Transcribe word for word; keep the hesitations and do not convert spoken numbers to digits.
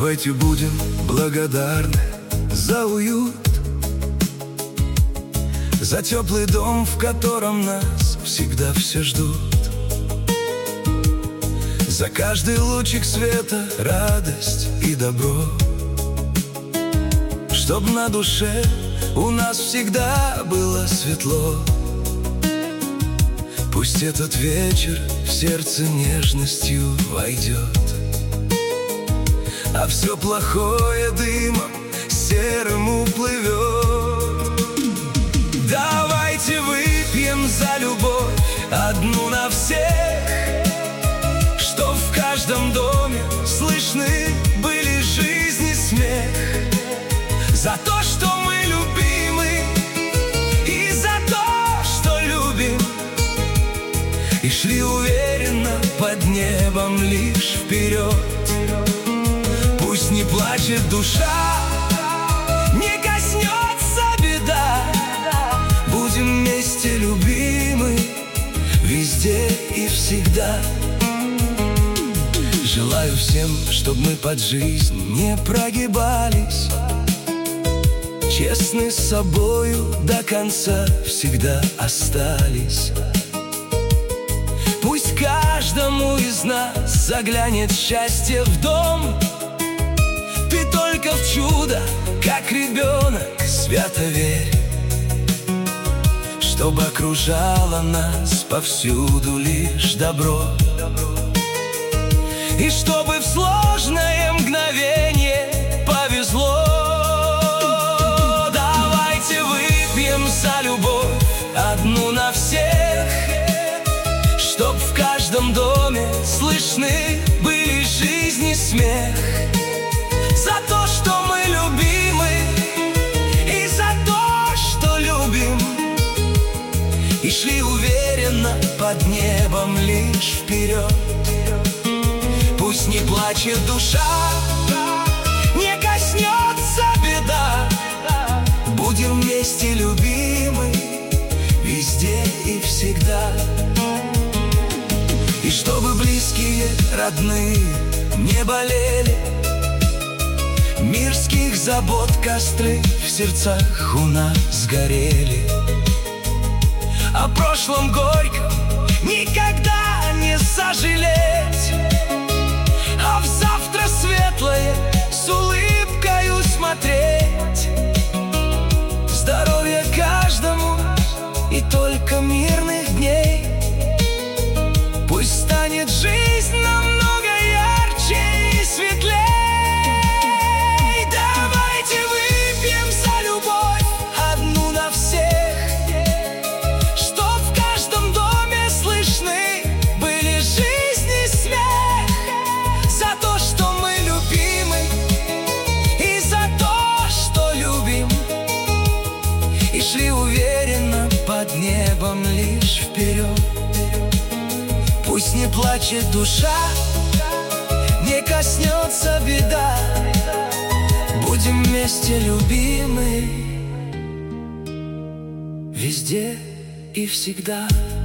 Давайте будем благодарны за уют, за теплый дом, в котором нас всегда все ждут, за каждый лучик света, радость и добро, чтоб на душе у нас всегда было светло. Пусть этот вечер в сердце нежностью войдет, а все плохое дымом серым уплывет. Давайте выпьем за любовь одну на всех, чтоб в каждом доме слышны были жизнь и смех, за то, что мы любимы, и за то, что любим, и шли уверенно под небом лишь вперед. Пусть не плачет душа, не коснется беда, будем вместе любимы везде и всегда. Желаю всем, чтоб мы под жизнь не прогибались, честны с собою до конца всегда остались. Пусть каждому из нас заглянет счастье в дом, ты только в чудо, как ребенок, свято верь, чтобы окружало нас повсюду лишь добро, и чтобы в сложное мгновение повезло. Давайте выпьем за любовь одну на всех, чтоб в каждом доме слышны были жизнь и смех, за то, что мы любимы, и за то, что любим, и шли уверенно под небом лишь вперед. Пусть не плачет душа, не коснется беда, будем вместе любимы везде и всегда. И чтобы близкие, родные не болели, мирских забот костры в сердцах у нас горели. О прошлом горьком никогда не сожалеть, а в завтра светлое с улыбкою смотреть. Здоровья каждому и только мирных дней, пусть станет жизнь намного ярче и светлей. Давайте выпьем за любовь одну на всех, чтоб в каждом доме слышны были жизнь и смех, за то, что мы любимы, и за то, что любим, и шли уверенно под небом лишь вперед. Пусть не плачет душа, не коснется беда, будем вместе любимы везде и всегда.